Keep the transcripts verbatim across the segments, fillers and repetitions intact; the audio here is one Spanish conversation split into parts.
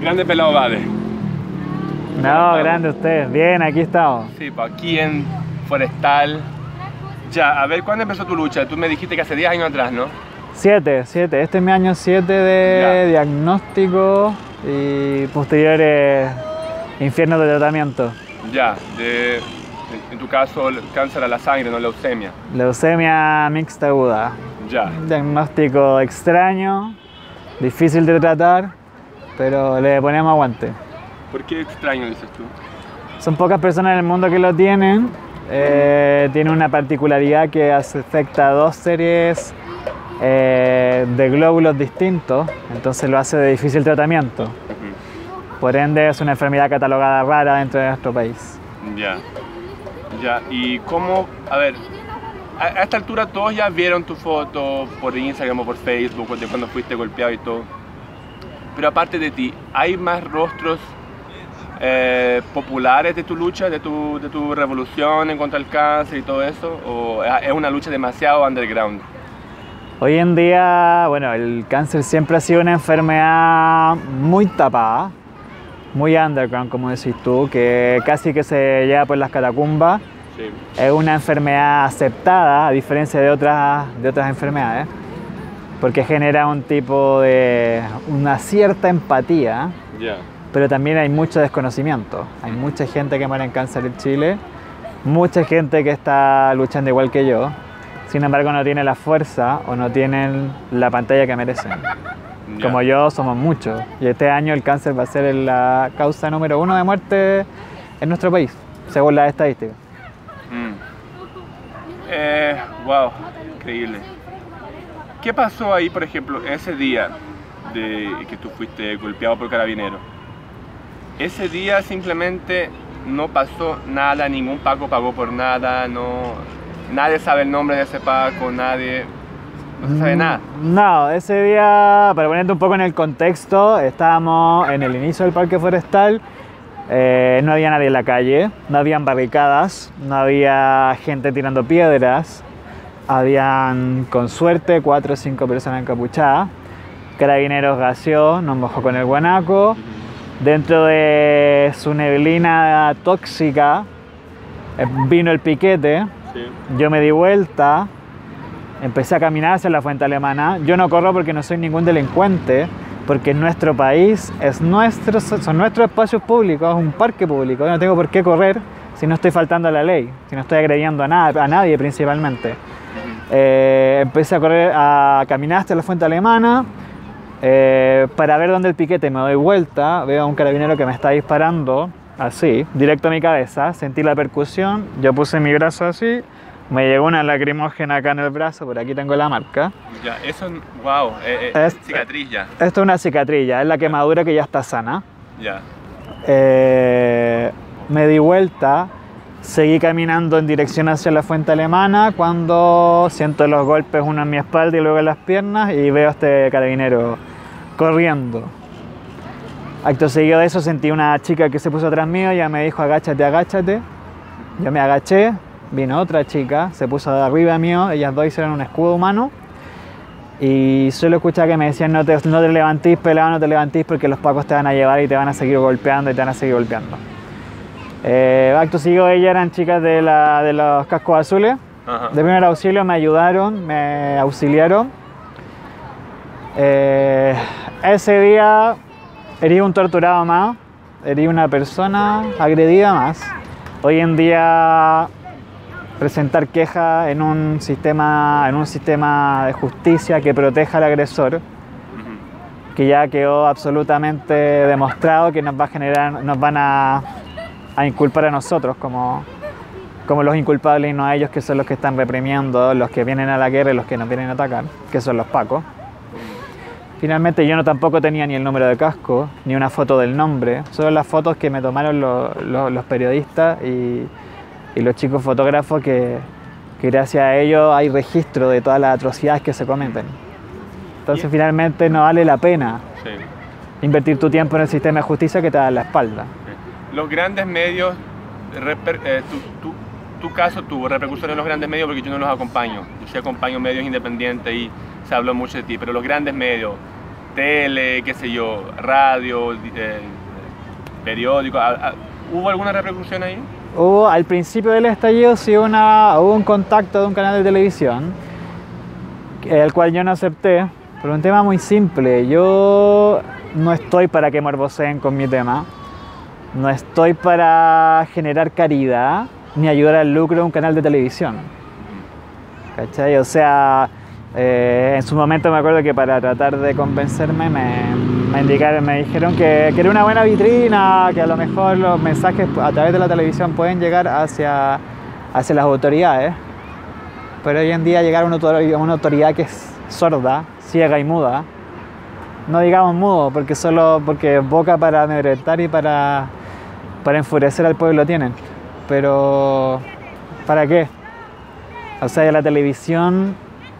Grande pelado Vale. No, grande usted. Bien, aquí estamos. Sí, pues aquí en Forestal. Ya, a ver, ¿cuándo empezó tu lucha? Tú me dijiste que hace diez años atrás, ¿no? Siete, siete. Este es mi año siete de Ya. diagnóstico y posteriores infiernos de tratamiento. Ya, de, en, en tu caso, cáncer a la sangre, no leucemia. Leucemia mixta aguda. Ya. Diagnóstico extraño, difícil de tratar, pero le ponemos aguante. ¿Por qué extraño, dices tú? Son pocas personas en el mundo que lo tienen. Eh, tiene una particularidad que afecta a dos series eh, de glóbulos distintos, entonces lo hace de difícil tratamiento. Uh-huh. Por ende es una enfermedad catalogada rara dentro de nuestro país. Ya. Ya, y cómo, a ver, a, a esta altura todos ya vieron tu foto por Instagram o por Facebook de cuando fuiste golpeado y todo. Pero aparte de ti, ¿hay más rostros eh, populares de tu lucha, de tu, de tu revolución en contra del cáncer y todo eso? ¿O es una lucha demasiado underground? Hoy en día, bueno, el cáncer siempre ha sido una enfermedad muy tapada, muy underground, como decís tú, que casi que se lleva por las catacumbas. Sí. Es una enfermedad aceptada, a diferencia de otras, de otras enfermedades, porque genera un tipo de, una cierta empatía, Yeah. pero también hay mucho desconocimiento. Hay mucha gente que muere en cáncer en Chile, mucha gente que está luchando igual que yo, sin embargo no tiene la fuerza o no tienen la pantalla que merecen. Yeah. Como yo, somos muchos, y este año el cáncer va a ser la causa número uno de muerte en nuestro país, según las estadísticas. Mm. Eh, wow, increíble. ¿Qué pasó ahí, por ejemplo, ese día de que tú fuiste golpeado por carabinero? Ese día simplemente no pasó nada, ningún Paco pagó por nada, no, nadie sabe el nombre de ese Paco, nadie, no se sabe nada. No, ese día, para ponerte un poco en el contexto, estábamos en el inicio del Parque Forestal, eh, no había nadie en la calle, no habían barricadas, no había gente tirando piedras, habían con suerte cuatro o cinco personas encapuchadas. Carabineros gaseó, nos mojó con el guanaco. Dentro de su neblina tóxica eh, vino el piquete. Sí. Yo me di vuelta, empecé a caminar hacia la Fuente Alemana. Yo no corro porque no soy ningún delincuente, porque nuestro país es nuestro, son nuestros espacios públicos, es un parque público. Yo no tengo por qué correr si no estoy faltando a la ley, si no estoy agrediendo a, nada, a nadie principalmente. Eh, empecé a correr, a caminar hasta la Fuente Alemana eh, para ver dónde el piquete. Me doy vuelta, veo a un carabinero que me está disparando así, directo a mi cabeza. Sentí la percusión, yo puse mi brazo así, me llegó una lacrimógena acá en el brazo, por aquí tengo la marca. Ya, eso, wow, eh, eh, Es- cicatriz ya. Esto es una cicatriz, ya, es la quemadura que ya está sana. Ya. Eh, me di vuelta, seguí caminando en dirección hacia la Fuente Alemana cuando siento los golpes, uno en mi espalda y luego en las piernas, y veo a este carabinero corriendo. Acto seguido de eso sentí una chica que se puso atrás mío, ella me dijo agáchate, agáchate. Yo me agaché, vino otra chica, se puso de arriba mío, ellas dos hicieron un escudo humano y solo escuchaba que me decían no te, no te levantís, pelado, no te levantís porque los pacos te van a llevar y te van a seguir golpeando y te van a seguir golpeando. Eh, acto seguido ellas eran chicas de, la, de los cascos azules. Ajá. De primer auxilio me ayudaron, me auxiliaron. Eh, ese día herí un torturado más, herí una persona agredida más. Hoy en día presentar queja en un sistema, en un sistema de justicia que proteja al agresor, Ujú. que ya quedó absolutamente demostrado que nos va a generar, nos van a, a inculpar a nosotros como, como los inculpables y no a ellos, que son los que están reprimiendo, los que vienen a la guerra y los que nos vienen a atacar, que son los pacos. Finalmente yo no tampoco tenía ni el número de casco, ni una foto del nombre, solo las fotos que me tomaron los, los, los periodistas y, y los chicos fotógrafos que, que gracias a ellos hay registro de todas las atrocidades que se cometen. Entonces finalmente no vale la pena Sí. invertir tu tiempo en el sistema de justicia que te da la espalda. Los grandes medios, reper, eh, tu, tu, tu caso tuvo repercusión en los grandes medios porque yo no los acompaño. Yo sí acompaño medios independientes y se habló mucho de ti, pero los grandes medios, tele, qué sé yo, radio, eh, periódico. ¿Hubo alguna repercusión ahí? Hubo, al principio del estallido sí una, hubo un contacto de un canal de televisión, el cual yo no acepté, por un tema muy simple. Yo no estoy para que morboseen con mi tema, no estoy para generar caridad ni ayudar al lucro de un canal de televisión. ¿Cachai? O sea, eh, en su momento me acuerdo que para tratar de convencerme me, me indicaron, me dijeron que, que era una buena vitrina, que a lo mejor los mensajes a través de la televisión pueden llegar hacia, hacia las autoridades. Pero hoy en día llegar a una autoridad, una autoridad que es sorda, ciega y muda, no digamos mudo, porque solo porque boca para amedrentar y para, para enfurecer al pueblo tienen. Pero, ¿para qué? O sea, la televisión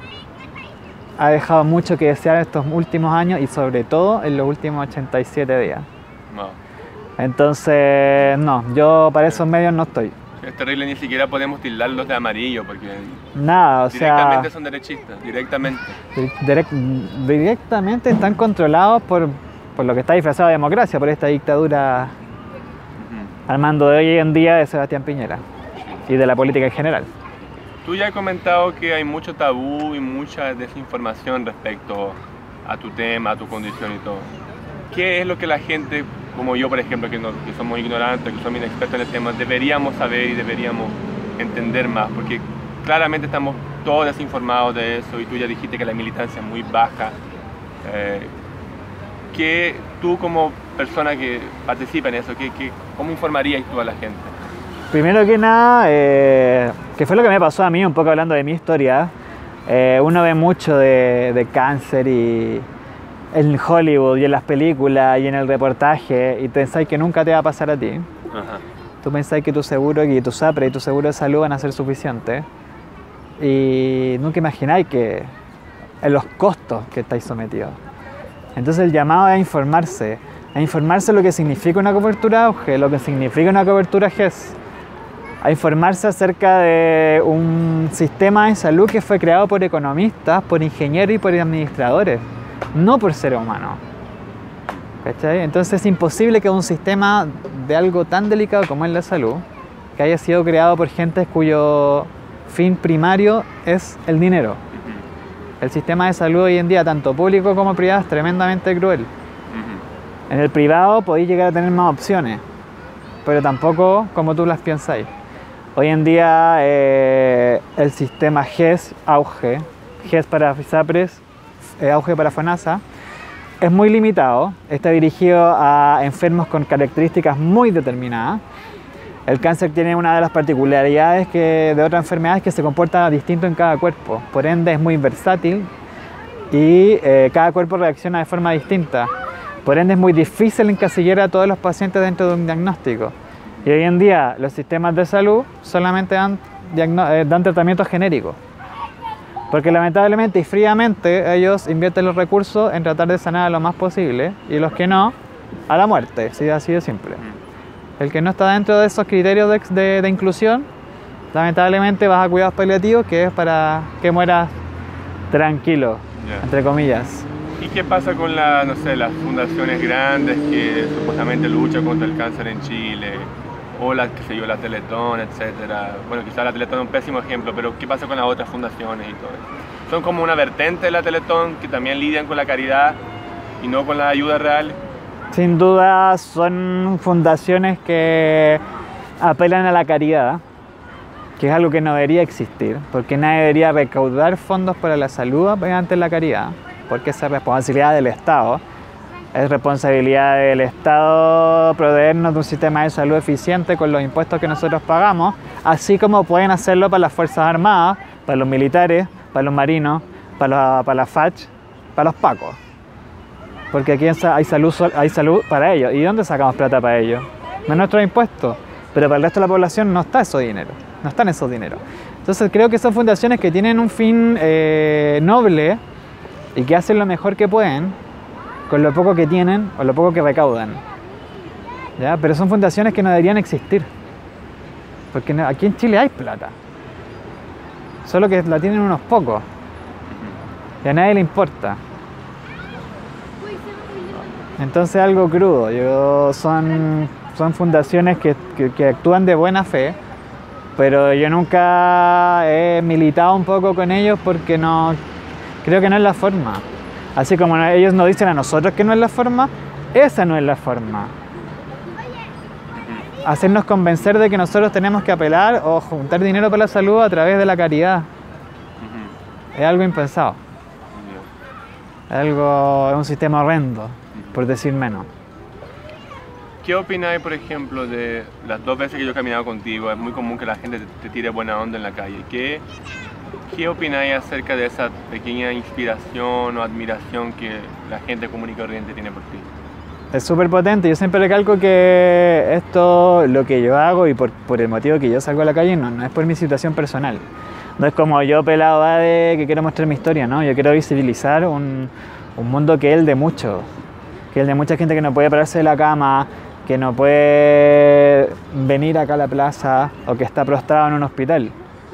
ha dejado mucho que desear estos últimos años y sobre todo en los últimos ochenta y siete días. No. Entonces, no, yo para esos medios no estoy. Es terrible, ni siquiera podemos tildarlos de amarillo porque nada, o directamente sea, son derechistas, directamente. Direct, directamente están controlados por, por lo que está disfrazado de democracia, por esta dictadura uh-huh. al mando de hoy en día de Sebastián Piñera y de la política en general. Tú ya has comentado que hay mucho tabú y mucha desinformación respecto a tu tema, a tu condición y todo. ¿Qué es lo que la gente, como yo por ejemplo, que, no, que somos ignorantes, que somos inexpertos en el tema, deberíamos saber y deberíamos entender más? Porque claramente estamos todos desinformados de eso y tú ya dijiste que la militancia es muy baja. Eh, ¿qué, tú como persona que participa en eso, ¿qué, qué, cómo informarías tú a la gente? Primero que nada, eh, que fue lo que me pasó a mí, un poco hablando de mi historia, eh, uno ve mucho de, de cáncer y en Hollywood y en las películas y en el reportaje y pensáis que nunca te va a pasar a ti. Ajá. Tú pensáis que tu seguro, que tu SAPRE y tu seguro de salud van a ser suficientes y nunca imagináis que en los costos que estáis sometidos. Entonces el llamado es a informarse, a informarse lo que significa una cobertura AUGE, lo que significa una cobertura G E S, a informarse acerca de un sistema de salud que fue creado por economistas, por ingenieros y por administradores, no por seres humanos. ¿Cachai? Entonces es imposible que un sistema de algo tan delicado como es la salud, que haya sido creado por gente cuyo fin primario es el dinero. El sistema de salud hoy en día, tanto público como privado, es tremendamente cruel. En el privado podéis llegar a tener más opciones, pero tampoco como tú las pensáis. Hoy en día eh, el sistema G E S, AUGE, G E S para FISAPRES, eh, AUGE para FONASA, es muy limitado, está dirigido a enfermos con características muy determinadas. El cáncer tiene una de las particularidades que, de otras enfermedades que se comporta distinto en cada cuerpo, por ende es muy versátil y eh, cada cuerpo reacciona de forma distinta. Por ende es muy difícil encasillar a todos los pacientes dentro de un diagnóstico. Y hoy en día los sistemas de salud solamente dan, eh, dan tratamientos genéricos. Porque lamentablemente y fríamente ellos invierten los recursos en tratar de sanar lo más posible y los que no, a la muerte, ¿sí? Así de simple. El que no está dentro de esos criterios de, de, de inclusión, lamentablemente vas a cuidados paliativos, que es para que mueras tranquilo, yeah. entre comillas. ¿Y qué pasa con la, no sé, las fundaciones grandes que supuestamente luchan contra el cáncer en Chile? O la, qué sé yo, la Teletón, etcétera. Bueno, quizás la Teletón es un pésimo ejemplo, pero ¿qué pasa con las otras fundaciones y todo eso? ¿Son como una vertente de la Teletón que también lidian con la caridad y no con la ayuda real? Sin duda son fundaciones que apelan a la caridad, que es algo que no debería existir, porque nadie debería recaudar fondos para la salud mediante la caridad, porque esa es responsabilidad del Estado. Es responsabilidad del Estado proveernos de un sistema de salud eficiente con los impuestos que nosotros pagamos, así como pueden hacerlo para las Fuerzas Armadas, para los militares, para los marinos, para, los, para la FACH, para los pacos. Porque aquí hay salud, hay salud para ellos. ¿Y dónde sacamos plata para ellos? De nuestros impuestos. Pero para el resto de la población no está esos dinero, no están esos dineros. Entonces creo que son fundaciones que tienen un fin eh, noble y que hacen lo mejor que pueden con lo poco que tienen o lo poco que recaudan. ¿Ya? Pero son fundaciones que no deberían existir. Porque aquí en Chile hay plata. Solo que la tienen unos pocos. Y a nadie le importa. Entonces algo crudo. Yo, son, son fundaciones que, que, que actúan de buena fe, pero yo nunca he militado un poco con ellos porque no creo que no es la forma. Así como no, ellos nos dicen a nosotros que no es la forma, esa no es la forma. Hacernos convencer de que nosotros tenemos que apelar o juntar dinero para la salud a través de la caridad. Uh-huh. Es algo impensado. Yeah. Es algo, es un sistema horrendo, uh-huh. por decir menos. ¿Qué opináis, por ejemplo, de las dos veces que yo he caminado contigo? Es muy común que la gente te, te tire buena onda en la calle. ¿Qué, qué opináis acerca de esa pequeña inspiración o admiración que la gente común y corriente tiene por ti? Es súper potente. Yo siempre recalco que esto, lo que yo hago y por, por el motivo que yo salgo a la calle, no, no es por mi situación personal. No es como yo, pelado Ade, que quiero mostrar mi historia, ¿no? Yo quiero visibilizar un, un mundo que es el de muchos. Que es el de mucha gente que no puede pararse de la cama, que no puede venir acá a la plaza o que está prostrado en un hospital.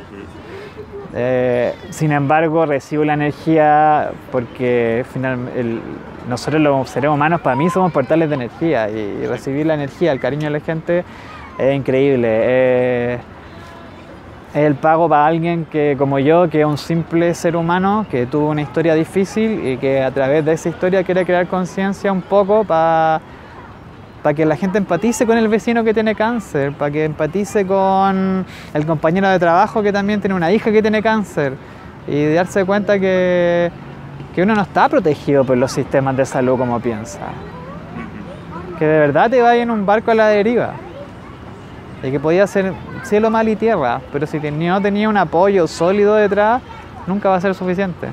Eh, sin embargo, recibo la energía porque finalmente el, nosotros los seres humanos, para mí, somos portales de energía y recibir la energía, el cariño de la gente es increíble. Eh, es el pago para alguien que, como yo, que es un simple ser humano que tuvo una historia difícil y que a través de esa historia quiere crear conciencia un poco para para que la gente empatice con el vecino que tiene cáncer, para que empatice con el compañero de trabajo que también tiene una hija que tiene cáncer y darse cuenta que, que uno no está protegido por los sistemas de salud como piensa. Que de verdad te vayas en un barco a la deriva y que podía ser cielo, mal y tierra, pero si no tenía un apoyo sólido detrás, nunca va a ser suficiente.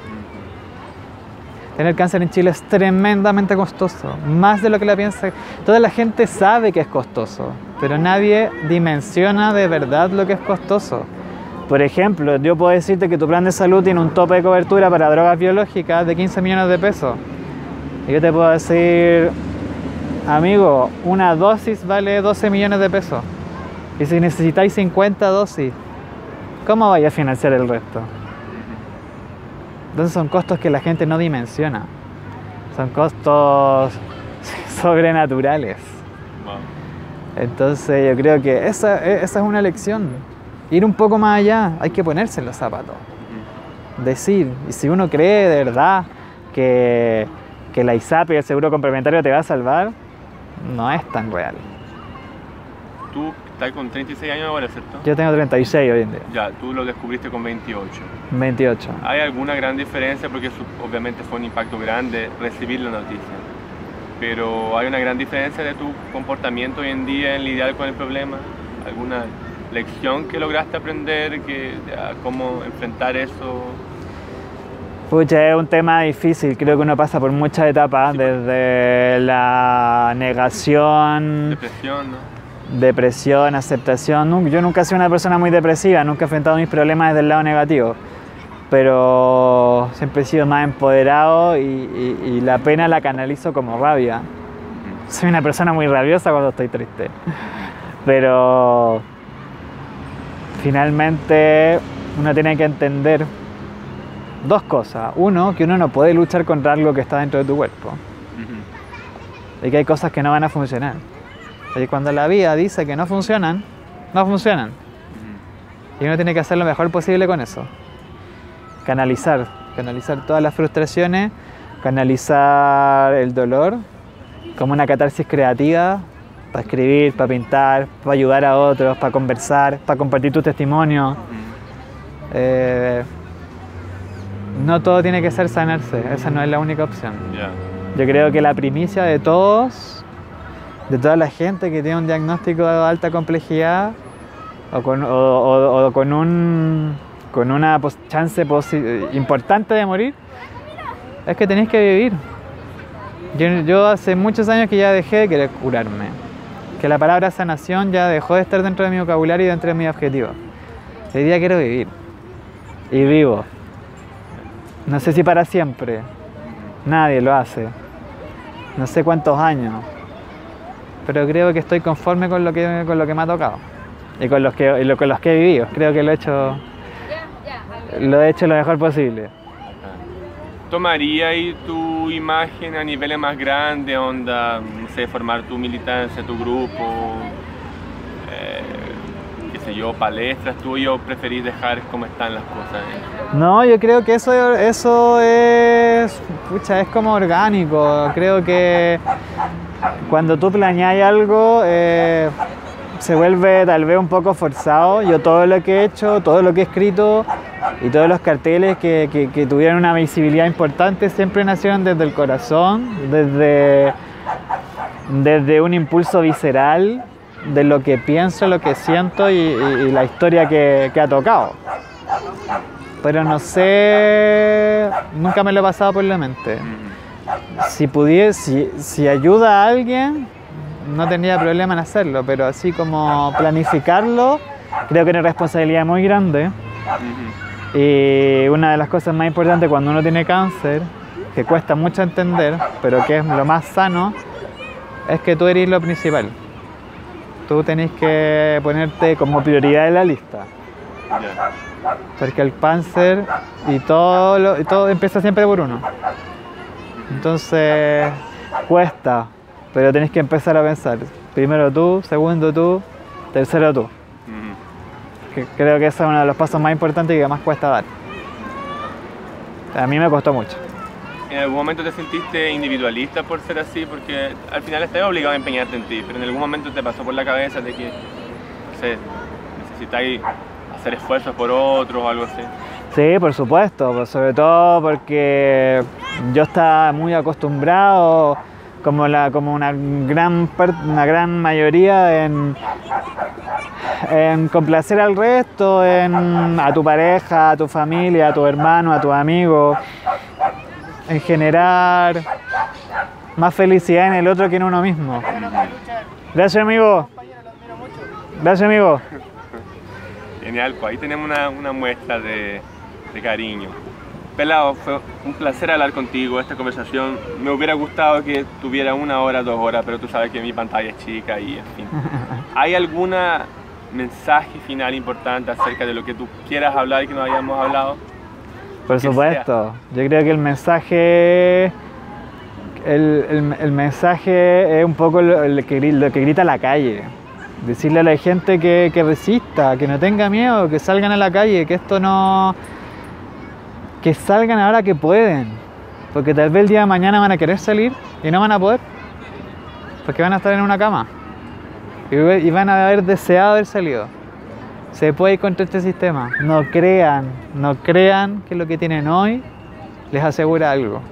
Tener cáncer en Chile es tremendamente costoso, más de lo que la piensa. Toda la gente sabe que es costoso, pero nadie dimensiona de verdad lo que es costoso. Por ejemplo, yo puedo decirte que tu plan de salud tiene un tope de cobertura para drogas biológicas de quince millones de pesos. Y yo te puedo decir, amigo, una dosis vale doce millones de pesos. Y si necesitáis cincuenta dosis, ¿cómo vais a financiar el resto? Entonces son costos que la gente no dimensiona. Son costos sobrenaturales. Wow. Entonces yo creo que esa, esa es una lección. Ir un poco más allá, hay que ponerse en los zapatos. Uh-huh. Decir, y si uno cree de verdad que, que la I S A P y el seguro complementario te va a salvar, no es tan real. Tú estás con treinta y seis años ahora, ¿cierto? Yo tengo treinta y seis hoy en día. Ya, tú lo descubriste con veintiocho. veintiocho. ¿Hay alguna gran diferencia? Porque eso, obviamente fue un impacto grande recibir la noticia. Pero ¿hay una gran diferencia de tu comportamiento hoy en día en lidiar con el problema? ¿Alguna lección que lograste aprender? Que, ya, ¿Cómo enfrentar eso? Pucha, es un tema difícil. Creo que uno pasa por muchas etapas, sí, desde la negación... Depresión, ¿no? Depresión, aceptación. Yo nunca he sido una persona muy depresiva, nunca he enfrentado mis problemas desde el lado negativo, pero siempre he sido más empoderado y, y, y la pena la canalizo como rabia. Soy una persona muy rabiosa cuando estoy triste, pero finalmente uno tiene que entender dos cosas. Uno, que uno no puede luchar contra algo que está dentro de tu cuerpo, uh-huh. y que hay cosas que no van a funcionar. Y cuando la vida dice que no funcionan, no funcionan. Y uno tiene que hacer lo mejor posible con eso. Canalizar, canalizar todas las frustraciones, canalizar el dolor como una catarsis creativa para escribir, para pintar, para ayudar a otros, para conversar, para compartir tu testimonio. Eh, no todo tiene que ser sanarse, esa no es la única opción. Yeah. Yo creo que la primicia de todos, de toda la gente que tiene un diagnóstico de alta complejidad o con, o, o, o con, un, con una pos, chance importante de morir, es que tenéis que vivir. Yo, yo hace muchos años que ya dejé de querer curarme, que la palabra sanación ya dejó de estar dentro de mi vocabulario y dentro de mi objetivo. Hoy día quiero vivir y vivo. No sé si para siempre, nadie lo hace, no sé cuántos años, pero creo que estoy conforme con lo que, con lo que me ha tocado y con los que, y lo, con los que he vivido. Creo que lo he hecho, lo he hecho lo mejor posible. ¿Tomaría ahí tu tu imagen a niveles más grandes, onda, no sé, formar tu militancia, tu grupo, eh, qué sé yo, palestras tuyas, o preferís dejar como están las cosas? No, yo creo que eso, eso es, pucha, es como orgánico. Creo que cuando tú planeas algo, eh, se vuelve tal vez un poco forzado. Yo todo lo que he hecho, todo lo que he escrito y todos los carteles que, que, que tuvieron una visibilidad importante siempre nacieron desde el corazón, desde, desde un impulso visceral de lo que pienso, lo que siento y, y, y la historia que, que ha tocado. Pero no sé, nunca me lo he pasado por la mente. Si pudiese, si, si ayuda a alguien, no tendría problema en hacerlo, pero así como planificarlo, creo que es una responsabilidad muy grande. Uh-huh. Y una de las cosas más importantes cuando uno tiene cáncer, que cuesta mucho entender, pero que es lo más sano, es que tú eres lo principal. Tú tenés que ponerte como prioridad en la lista. Yeah. Porque el cáncer y todo, lo, y todo empieza siempre por uno. Entonces, cuesta, pero tenés que empezar a pensar. Primero tú, segundo tú, tercero tú. Mm. Que creo que ese es uno de los pasos más importantes y que más cuesta dar. A mí me costó mucho. ¿En algún momento te sentiste individualista por ser así? Porque al final estás obligado a empeñarte en ti, pero en algún momento te pasó por la cabeza de que, no sé, necesitáis hacer esfuerzos por otros o algo así. Sí, por supuesto, sobre todo porque yo estaba muy acostumbrado, como, la, como una, gran part, una gran mayoría, en, en complacer al resto, en, a tu pareja, a tu familia, a tu hermano, a tus amigos, en generar más felicidad en el otro que en uno mismo. Gracias, amigo. Gracias, amigo. Genial, pues ahí tenemos una, una muestra de, de cariño. Pelao, fue un placer hablar contigo, esta conversación. Me hubiera gustado que tuviera una hora, dos horas, pero tú sabes que mi pantalla es chica y en fin. ¿Hay algún mensaje final importante acerca de lo que tú quieras hablar y que no hayamos hablado? Por supuesto, yo creo que el mensaje, el, el, el mensaje es un poco lo, lo, que, lo que grita la calle. Decirle a la gente que, que resista, que no tenga miedo, que salgan a la calle, que esto no... que salgan ahora que pueden, porque tal vez el día de mañana van a querer salir y no van a poder, porque van a estar en una cama y van a haber deseado haber salido. Se puede ir contra este sistema. No crean, no crean que lo que tienen hoy les asegura algo.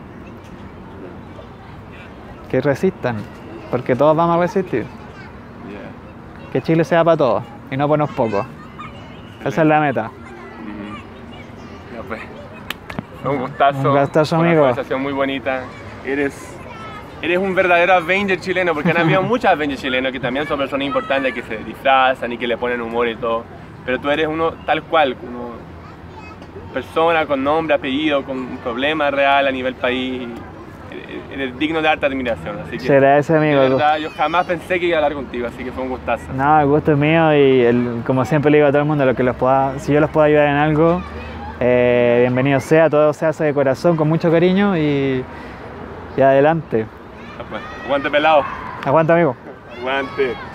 Que resistan, porque todos vamos a resistir. Que Chile sea para todos y no para unos pocos. Esa es la meta. Ya pues. Un gustazo. Un gustazo, amigo. Una conversación muy bonita. Eres, eres un verdadero Avenger chileno, porque han habido muchos Avengers chilenos que también son personas importantes, que se disfrazan y que le ponen humor y todo. Pero tú eres uno tal cual, uno, persona con nombre, apellido, con un problema real a nivel país. Eres digno de alta admiración, así que será ese, amigo. De verdad, yo jamás pensé que iba a hablar contigo, así que fue un gustazo. No, el gusto es mío y el, como siempre le digo a todo el mundo, lo que los pueda, si yo los puedo ayudar en algo, eh, bienvenido sea, todo se hace de corazón, con mucho cariño y, y adelante. Aguante, pelado. Aguanta, amigo. Aguante.